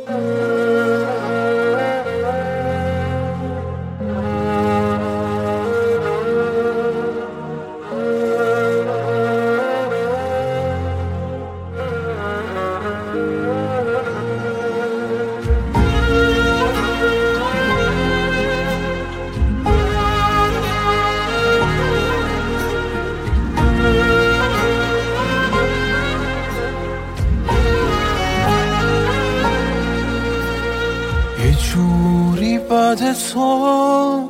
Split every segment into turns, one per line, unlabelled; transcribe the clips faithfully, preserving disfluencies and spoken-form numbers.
بعد تو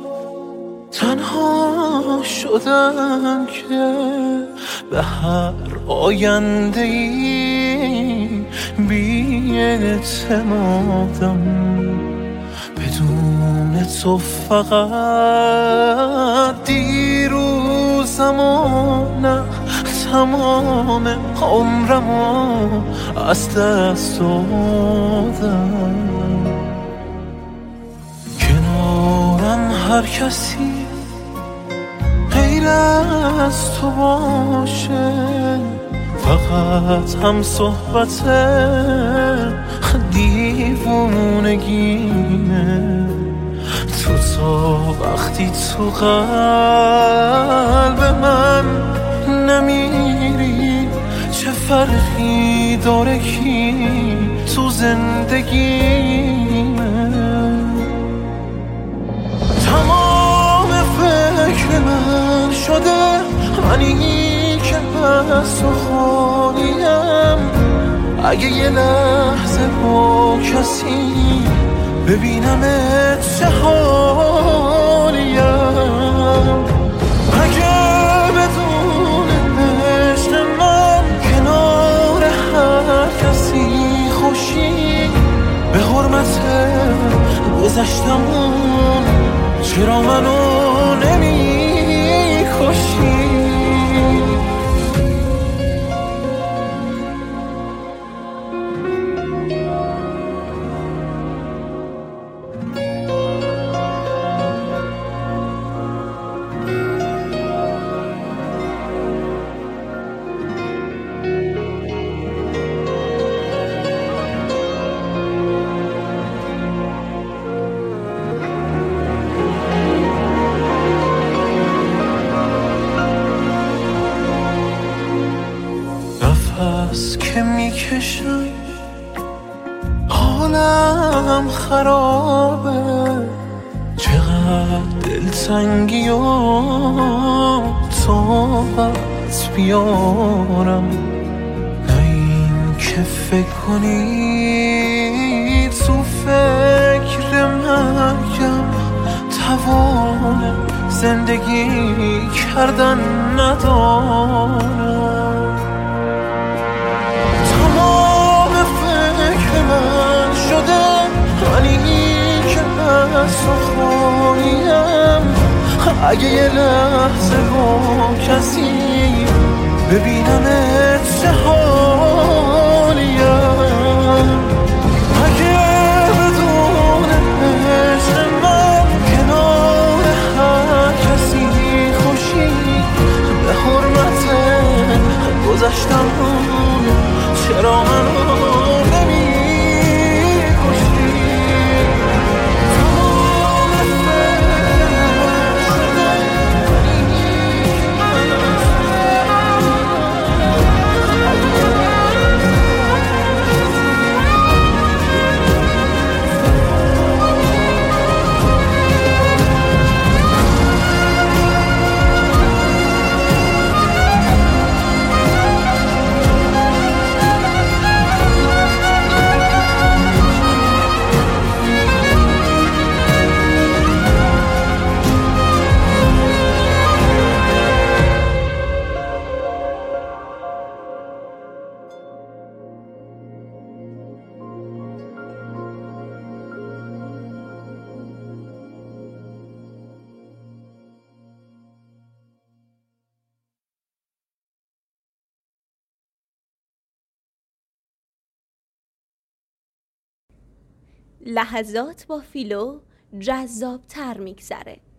تنها شدم که به هر آینده ای بی اعتمادم. بدون تو فقط دیروزم و نه تمام عمرمو از دست دادم. هر کسی غیر از تو باشه، فقط هم صحبت دیوونگینه. تو تا وقتی تو قلب من نمیری، چه فرقی داره کی تو زندگیمه؟ تمام فکر من شده منی که بس و خالیم. اگه یه لحظه با کسی ببینم چه حالیم، اگه بدون عشق من کنار هر کسی خوشی، به حرمت گذشتمون چرا منو نمی کشی؟ نفس که میکشم حالم خرابه، چقدر دلتنگی و طاقت بیارم. نه این که فکر کنی تو فکر مرگم توان زندگی کردن ندارم. تمام فکر من شده منی که بس و خالیم. اگه یه لحظه با کسی ببینم چه حالیم، اگه بدون عشق من کنار هر کسی خوشی، به حرمت گذشتمون چرا منو نمی کشی؟
لحظات با فیلو جذاب تر میگذره.